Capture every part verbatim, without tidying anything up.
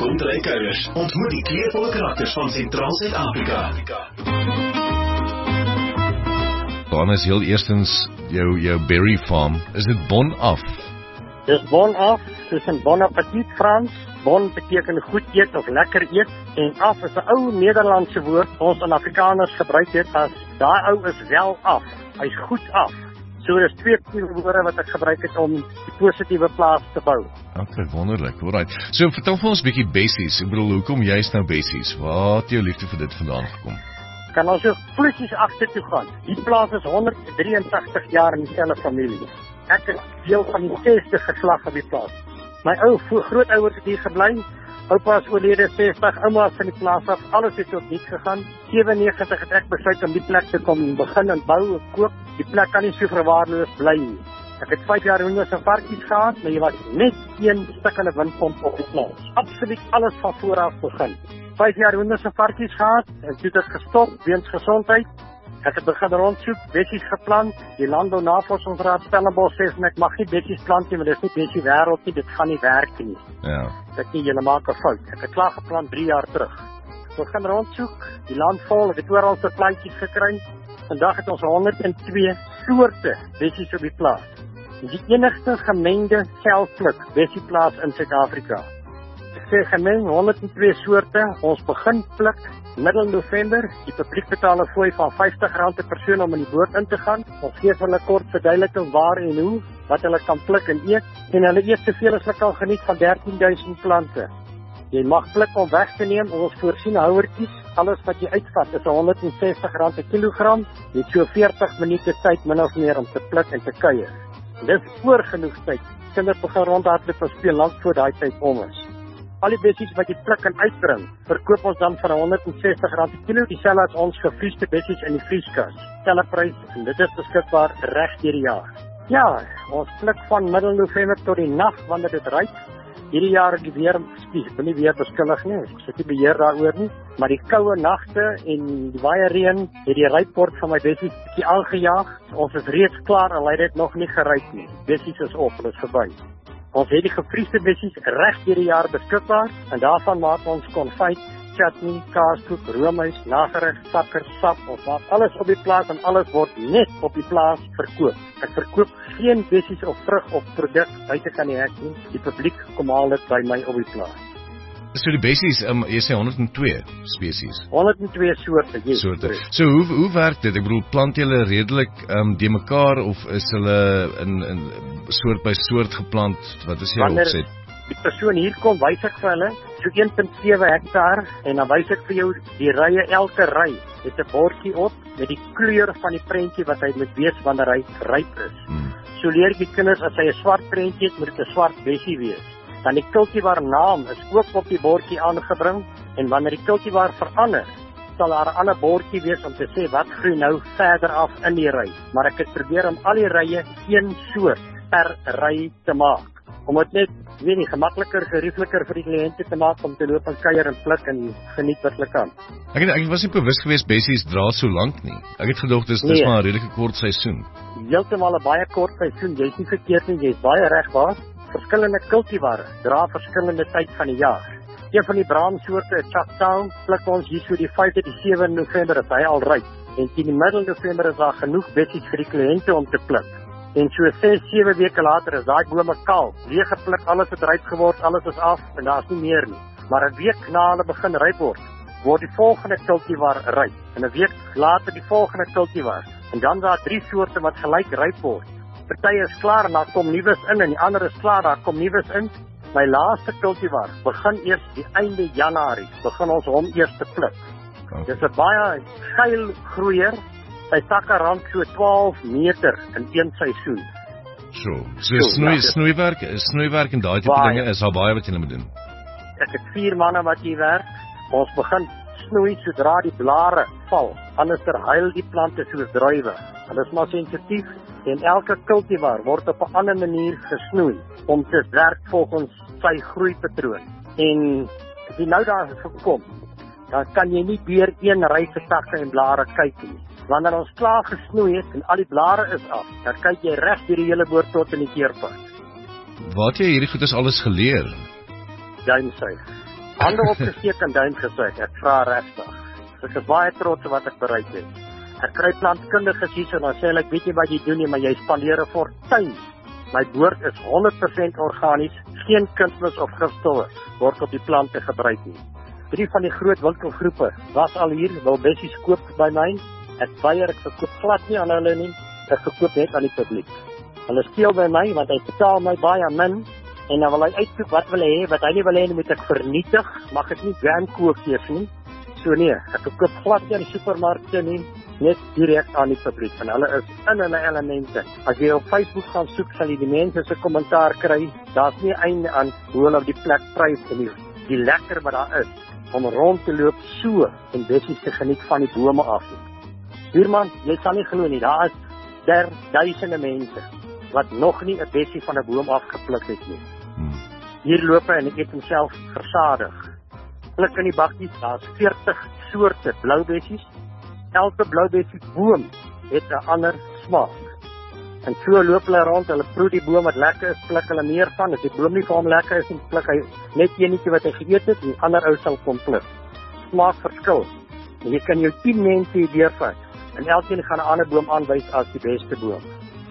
Rondry Kuiers ontmoet die kleurvolle karakters van Sentraal Suid-Afrika. Dan is heel eerstens jou, jou berry farm. Is dit bon af? Dis bon af, soos in bon appetit Frans. Bon beteken goed eet of lekker eet. En af is 'n ou Nederlandse woord ons in Afrikaners gebruik het as daai ou is wel af. Hy's goed af. So dis twee woorde wat ek gebruik het om die positiewe plaas te bou. Okay, wonderlik. Alright. So vertel vir ons 'n bietjie basies. Ek bedoel, hoekom jy's nou basies? Waar het jou liefde vir dit vandaan gekom? Kan ons so vluggies agtertoe gaan. Die plaas is honderd drie en tagtig jaar in dieselfde familie. Ek is deel van die sesde geslag op die plaas. My ou grootouers het hier gebly. Oupa is oorlede sestig, ouma is van die plaas af. Alles het op niks gegaan. sewennegentig het ek besluit om die plek te kom begin en bou en koop. Die plek kan nie so verwaarloos bly nie. Ek het vyf jaar hoenders en varkies gehad, maar jy was net een stukkende windpomp op die plaas. Absoluut alles van voor af begin. Vyf jaar hoenders en varkies gehad, en toe het ek gestop weens gesondheid. Ek het begin rondsoek, bessies geplant. Die Landbou Navorsingsraad Stellenbosch sê ek mag nie bessies plant nie, want dit is nie bessie wêreld nie, dit gaan nie werk nie. Ja. Ek nie, julle maak 'n fout. Ek het klaar geplant drie jaar terug. Ek begin rondsoek, die land vol, ek het oral se plantjies gekry. Vandag het ons honderd en twee soorte bessies op die plaas. Dit is die enigste gemengde selfpluk bessieplaas in Suid-Afrika. Ek sê gemeng, honderd en twee soorte. Ons begin pluk middel November. Die publiek betaal 'n fooi van vyftig rand per persoon om in die boot in te gaan. Ons gee vir hulle kort verduideliking waar en hoe, wat hulle kan pluk en eet. En hulle eet soveel as hulle kan geniet van dertien duisend plante. Jy mag pluk om weg te neem, ons voorsien houertjies. Alles wat jy uitvat is honderd en sestig rand per kilogram. Jy het so veertig minute tyd min of meer om te pluk en te kuier. Dis oor genoeg tyd. Kinders begin rondhardloop en speel lank voor daai tyd om is. Al die bessies wat jy pluk en uitbring, verkoop ons dan vir honderd en sestig rand per kilo, dieselfde as ons gevriesde bessies in die vrieskas. Selfe prys en dit is beskikbaar reg deur die jaar. Ja, ons pluk van middel November tot die nag wanneer dit ryp. Hierdie jaar het die weer, ek ben nie weer beskuldig nie, ek sit nie beheer daaroor nie, maar die koue nagte en die baie reën het die rypbord van my bessies bietjie aangejaag. Ons is reeds klaar en hy het nog nie geryp nie. Bessies is op, dit is verby. Ons het die gevriesde bessies reg deur die jaar beskikbaar en daarvan maak ons konfyt, chutney, kaaskoek, roomys, nagereg, sakker, sap. Ons maak alles op die plaas en alles word net op die plaas verkoop. Ek verkoop geen bessies of vrug of produk buite kan die hek nie. Die publiek kom haal dit by my op die plaas. So die bessies, um, jy sê honderd en twee spesies. honderd en twee soorte, yes. Soorte. So hoe hoe werk dit? Ek bedoel, plant julle redelik um, de mekaar of is hulle in in soort by soort geplant? Wat is jou opset? Die persoon hier kom, wys ek vir hulle so een komma sewe hektaar en dan wys ek vir jou die rye, elke ry het 'n bordjie op met die kleur van die prentjie wat hy moet wees wanneer hy ryp is. Hmm. So leer die kinders as hy 'n swart prentjie het, moet dit 'n swart bessie wees. Dan die kultivar naam is ook op die bordjie aangebring en wanneer die kultivar verander, sal daar 'n ander bordjie wees om te sê wat groei nou verder af in die ry. Maar ek het probeer om al die rye een soort per ry te maak. Om dit net, weet nie, gemakliker, geriefliker vir die kliënte te maak om te loop en kuier en pluk en geniet wat hulle kan. Ek het, ek was nie bewus geweest bessies dra so lank nie. Ek het gedog dis dis nee. maar 'n redelike kort seisoen. Heeltemal 'n baie kort seisoen. Jy's nie verkeerd nie, jy's baie reg waar. Verskillende kultivare dra verskillende tyd van die jaar. Een van die braamsoorte, Chaptown, pluk ons hier so die vyfde die sewende November as hy al ryp. En teen die middel November is daar genoeg bessies vir die kliënte om te pluk. En so ses, sewe weke later is daai bome kaal, leeg gepluk, alles het ryp geword, alles is af en daar's nie meer nie. Maar 'n week na hulle begin ryp word, word die volgende kultivar ryp. En 'n week later die volgende kultivar. En dan daar drie soorte wat gelyk ryp word. Party is klaar en daar kom nuus in en die ander is klaar, daar kom nuus in. My laaste kultivar begin eers die einde Januarie, begin ons hom eers te pluk. Okay. Dis 'n baie geil groeier. Sy takke rand so twaalf meter in een seisoen. So, so, so snoei, ja, snoeiwerk, snoeiwerk en daai tipe dinge is al baie wat jy moet doen. Ek het vier manne wat hier werk. Ons begin snoei sodra die blare val. Anders terhuil die plante soos druiwe. Hulle is maar sensitief en elke kultivar word op 'n ander manier gesnoei om te werk volgens sy groeipatroon. En as jy nou daar gekom, dan kan jy nie weer een ry se takke en blare kyk nie. Wanneer ons klaar gesnoei het en al die blare is af, dan kyk jy reg deur die hele boord tot in die keerpad. Waar het jy hierdie goedes alles geleer? Duimsuig. Hande opgesteek en duim gesuig, ek vra regtig. Ek is baie trots op wat ek bereik het. Ek kry plantkundiges hier en dan sê hulle, ek weet nie wat jy doen nie, maar jy spandeer 'n fortuin. My boord is honderd persent organies, geen kunsmis of gifstowwe word op die plante gebruik nie. Drie van die groot winkelgroepe was al hier, wil bessies koop by my. Ek weier, ek verkoop glad nie aan hulle nie, ek verkoop net aan die publiek. Hulle steel by my, want hy betaal my baie min, en dan wil hy uitsoek wat wil hy hê, wat hy nie wil hê, moet ek vernietig, mag ek nie grandkoekies nie. So nee, ek verkoop glad nie aan die supermarkte nie, net direk aan die publiek, en hulle is in hulle elemente. As jy op Facebook gaan soek, sal jy die mense se kommentaar kry, daar's nie einde aan hoe hulle op die plek prys en die, die lekker wat daar is, om rond te loop so, en bessies te geniet van die bome af. Buurman, jy sal nie glo nie, daar is der duisende mense, wat nog nie 'n bessie van 'n boom afgepluk het nie. Hmm. Hier loop hy en ek het homself versadig. Pluk in die bakkies, daar's veertig soorte bloubessies. Elke bloubessie boom het 'n ander smaak. En so loop hulle rond, hulle proe die boom wat lekker is, pluk hulle meer van. As die boom nie vir hom lekker is, dan pluk hy net eenetjie wat hy geëet het, en die ander ou sal kom pluk. Smaak verskil. En jy kan jou tien mense hier deurvat, en elkeen gaan 'n ander boom aanwys as die beste boom.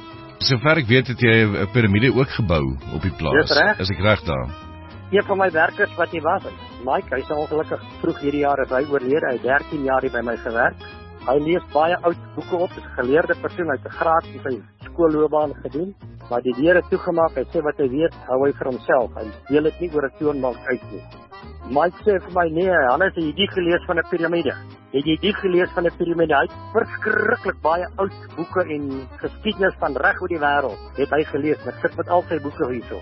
Sover ek weet het jy 'n piramide ook gebou op die plaas. Dis reg. Is ek reg daar? Een van my werkers wat hy was, Mike, hy is ongelukkig vroeg hierdie jaar is hy oorlede, hy het dertien jaar hier by my gewerk. Hy lees baie oud boeke op, is 'n geleerde persoon, hy het 'n graad in sy skoolloopbaan gedoen, maar die deure toegemaak, hy sê wat hy weet, hou hy vir homself, hy deel dit nie oor 'n toonbank uit nie. Mike sê vir my, nee, Hannes, het jy die gelees van 'n piramide? Het jy die gelees van 'n piramide? Hy het verskriklik baie oud boeke en geskiedenis van reg oor die wêreld, het hy gelees, en ek sit met al sy boeke hierso.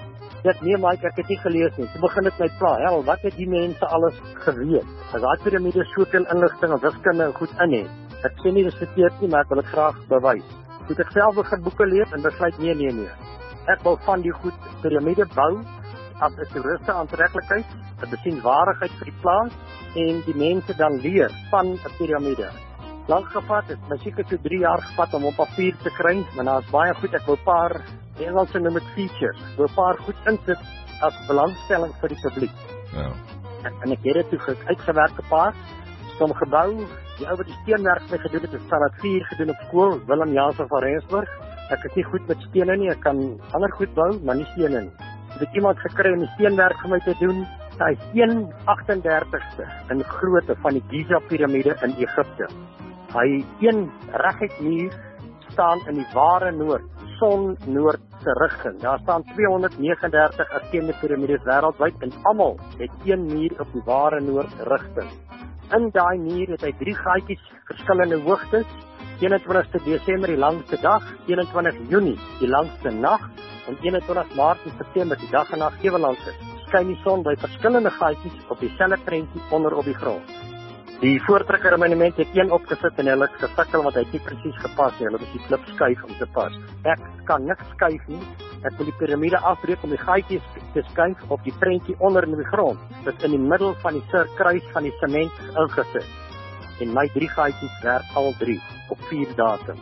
Ek nee, Mike, ek het nie gelees nie. Toe begin dit my pla, hel, wat het die mense alles geweet? As daai piramide soveel inligting en wiskunde en goed in het. Ek sê nie dis verkeerd nie, maar ek wil dit graag bewys. Toe ek self begin boeke lees en besluit nee, nee, nee. Ek wil van die goed piramide bou as 'n toeriste aantreklikheid, 'n besienswaardigheid vir die plaas en die mense dan leer van 'n piramide. Lank gevat, het my seker so drie jaar gevat om op papier te kry, maar daar's baie goed, ek wil 'n paar die Engelse noem dit features, wil 'n paar goed insit as belangstelling vir die publiek. Ja. En, en ek het dit toe uitgewerk 'n paar, som gebou, die ou wat die steenwerk vir my gedoen het, het standaard vier gedoen op skool, Willem Jansen van Rensburg. Ek is nie goed met stene nie, ek kan ander goed bou, maar nie stene nie. Het ek iemand gekry om die steenwerk vir my te doen, hy is een agtendertigste in grootte van die Giza piramide in Egipte. Hy een reguit muur staan in die ware noord, son-noordse rigting. Daar staan tweehonderd negenendertig erkende piramides wêreldwyd en almal het een muur op die ware noord rigting. In daai muur het hy drie gaatjies, verskillende hoogtes, eenentwintigste Desember die langste dag, eenentwintigste Junie die langste nag en eenentwintigste Maart en September die dag en nag ewe lank is. Skyn die son by verskillende gaatjies op dieselfde prentjie onder op die grond. Die voortrekker monument het een opgesit en hulle het gesukkel want hy het nie presies gepas nie. Hulle het die klip skuif om te pas. Ek kan niks skuif nie. Ek wil die piramide afbreek om die gaatjies te skuif op die prentjie onder in die grond. Dit in die middel van die sirkruis van die sement ingesit. En my drie gaatjies werk al drie op vier datums.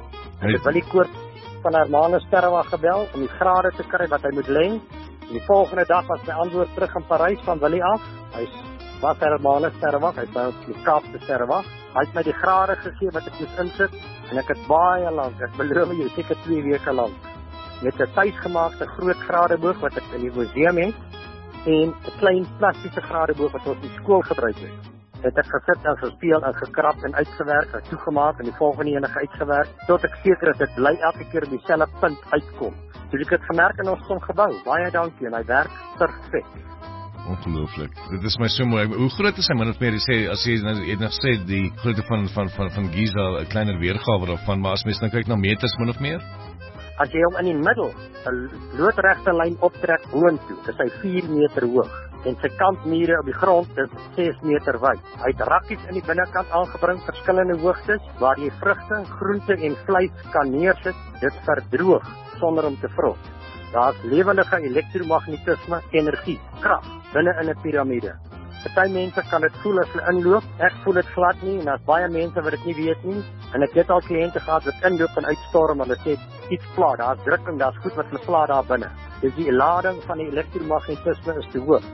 Ek het Willie Koort van Hermanus Sterrewag gebel om die grade te kry wat hy moet lê. En die volgende dag was my antwoord terug in Parys van Willie af. Hy was Hermanus Sterrewag, hy was die Kaapse Sterrewag. Hy het my die grade gegee wat ek moes insit en ek het baie lank, ek beloof jy, seker twee weke lank, met 'n tuisgemaakte groot gradeboog wat ek in die museum het en 'n klein plastiese gradeboog wat ons in skool gebruik het. Het ek gesit en gespeel en gekrap en uitgewerk en toegemaak en die volgende enige uitgewerk tot ek seker is dit bly elke keer op dieselfde punt uitkom. Toe ek het gemerk in ons som gebou, baie dankie en hy werk perfek. Ongelooflik. Dit is my so mooi. Hoe groot is hy min of meer? Jy sê as jy jy nog sê die grootte van van van van Giza 'n kleiner weergawe daarvan, maar as mens nou kyk na meters min of meer? As jy hom in die middel 'n loodregte lyn optrek boontoe, is hy vier meter hoog en sy kantmure op die grond is ses meter wyd. Hy het rakkies in die binnekant aangebring, verskillende hoogtes waar jy vrugte, groente en vleis kan neersit, dit verdroog sonder om te vrot. Daar is lewendige elektromagnetisme, energie, krag binne in 'n piramide. Party mense kan dit voel as hulle inloop, ek voel dit glad nie en daar's baie mense wat dit nie weet nie. En ek het al kliënte gehad wat inloop en uitstorm en hulle sê iets pla, daar's drukking, daar's goed wat hulle pla daar binne. Dis die lading van die elektromagnetisme is te hoog.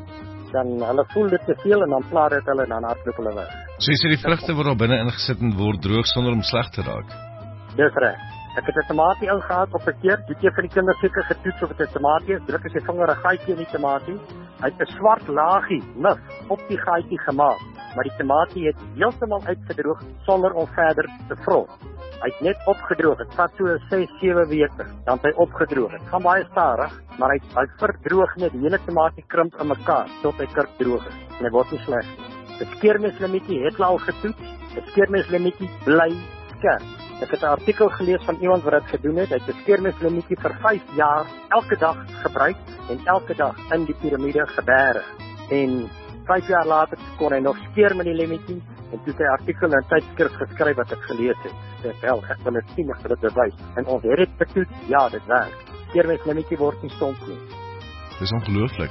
dan hulle voel dit te veel en dan pla dit hulle en dan hardloop hulle weg. So jy sê die vrugte word daar binne ingesit en word droog sonder om sleg te raak. Dis reg. Ek het 'n tamatie ingehaal op 'n keer, die keer van die kinders seker getoets of dit 'n tamatie is, druk as jy vinger 'n gaatjie in die tamatie. Hy het 'n swart laagie mif op die gaatjie gemaak, maar die tamatie het heeltemal uitgedroog sonder om verder te vrol. Hy het net opgedroog. Dit vat so ses, sewe weke, dan het hy opgedroog. Dit gaan baie stadig, maar hy hy verdroog net die hele tamatie krimp in mekaar tot hy kurkdroog is. En hy word nie sleg nie. 'n Skeermeslimmetjie het al getoets. 'n Skeermeslimmetjie bly skerp. Ek het 'n artikel gelees van iemand wat dit gedoen het. Hy het 'n skeermeslimmetjie vir vyf jaar elke dag gebruik en elke dag in die piramide gebêre. En vyf jaar later kon hy nog skeer met die lemmetjie en toe het hy 'n artikel in 'n tydskrif geskryf wat ek gelees het. Dit wel, ek wil dit sien of dit bewys. En ons het dit betoets, ja, dit werk. Skeermeslimmetjie word nie stomp nie. Dis ongelooflik.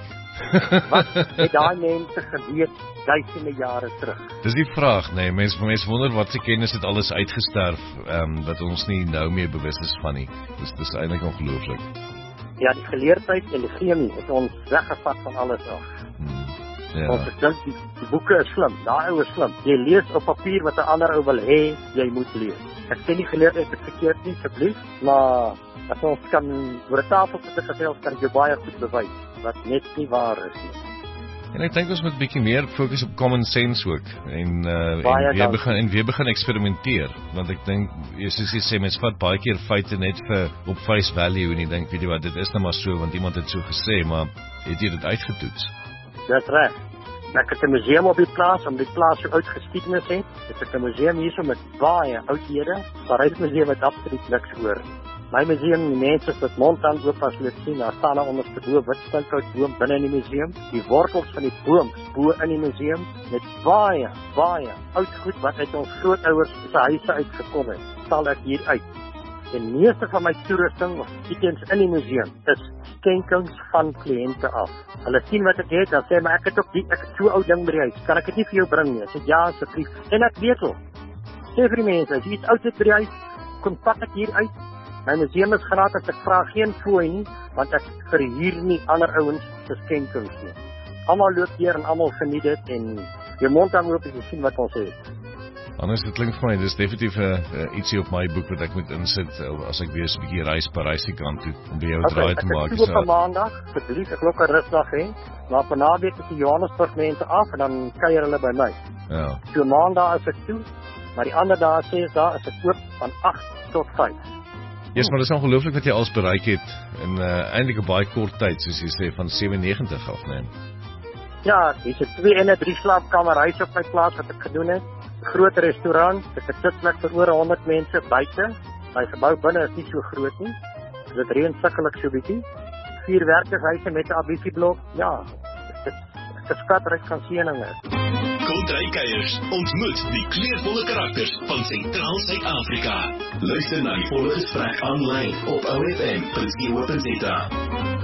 Wat het daai mense geweet duisende jare terug? Dis die vraag, nee, mense mense wonder wat se kennis het alles uitgesterf, ehm um, wat ons nie nou meer bewus is van nie. Dis dis eintlik ongelooflik. Ja, die geleerdheid en die chemie het ons weggevat van alles af. Hmm. Ja. Ons dink die, die boeke is slim, daai ou is slim. Jy lees op papier wat 'n ander ou wil hê jy moet lees. Ek sê nie geleerdheid is verkeerd nie, asseblief, maar as ons kan oor 'n tafel sit en gesels, kan jy baie goed bewys wat net nie waar is nie. En ek dink ons moet bietjie meer fokus op common sense ook en uh, Baie en weer dank. begin en weer begin eksperimenteer, want ek dink soos jy sê mense vat baie keer feite net vir op face value en jy dink weet jy wat dit is nou maar so want iemand het so gesê, maar het jy dit uitgetoets? Dis reg. Ek het 'n museum op die plaas, om die plaas so oud geskiedenis het. Dit is 'n museum hierso met baie oudhede. Parys museum het absoluut niks hoor. My museum, die mense wat mond aan oop as hulle sien, daar staan 'n onderste wit stinkhoutboom binne in die museum. Die wortels van die boom bo in die museum met baie, baie oud goed wat uit ons grootouers se huise uitgekom het. Sal ek hier uit. En meeste van my toerusting of items in die museum is skenkings van kliënte af. Hulle sien wat ek het, dan sê maar ek het ook die, ek het so ou ding by die huis. Kan ek dit nie vir jou bring nie? Ek sê ja asseblief. En ek weet al. Sê vir die mense, as jy iets oud het by die huis, kom pak ek hier uit. My museum is gratis, ek vra geen fooi nie, want ek verhuur nie ander ouens se skenkings nie. Almal loop hier en almal geniet dit en jou mond aan oop as jy sien wat ons het. Anders, dit klink vir my, dis definitief 'n uh, ietsie op my boek wat ek moet insit uh, as ek weer 'n bietjie reis Parys die kant toe om by jou Okay, draai te maak. Ek het op maandag, asseblief, ek loop 'n rusdag hê, maar op 'n naweek is die Johannesburg mense af en dan kuier hulle by my. Ja. So maandag is ek toe, maar die ander dae sê daar is ek oop van agt tot vyf. Ja, yes, maar dit is ongelooflik wat jy alles bereik het in uh, eintlik 'n baie kort tyd, soos jy sê van sewennegentig af, nee. Ja, dis 'n twee en 'n drie slaapkamer huis op my plaas wat ek gedoen het. 'n Groot restaurant, ek het sitplek vir oor honderd mense buite. My gebou binne is nie so groot nie. Dit reën sukkelik so bietjie. Vier werkershuise met 'n ambisieblok. Ja, dit is 'n skatryk van seëninge. Kontrykuiers ontmoet die kleurvolle karakters van Sentraal Suid-Afrika. Luister na die volle gesprek aanlyn op o f m punt co punt za.